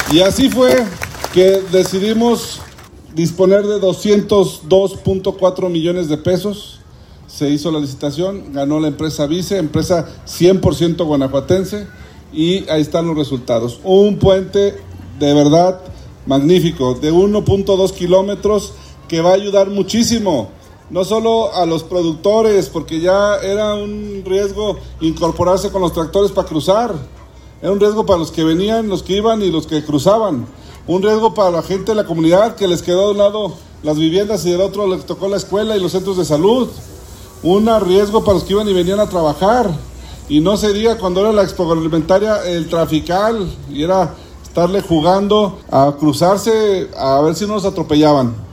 Y así fue que decidimos disponer de 202.4 millones de pesos. Se hizo la licitación, ganó la empresa Vice, empresa 100% guanajuatense, y ahí están los resultados. Un puente de verdad magnífico, de 1.2 kilómetros, que va a ayudar muchísimo, no solo a los productores, porque ya era un riesgo incorporarse con los tractores para cruzar, era un riesgo para los que venían, los que iban y los que cruzaban, un riesgo para la gente de la comunidad, que les quedó de un lado las viviendas y del otro les tocó la escuela y los centros de salud, un riesgo para los que iban y venían a trabajar, y no se diga cuando era la Expo Agroalimentaria el trafical, y era estarle jugando a cruzarse a ver si no nos atropellaban.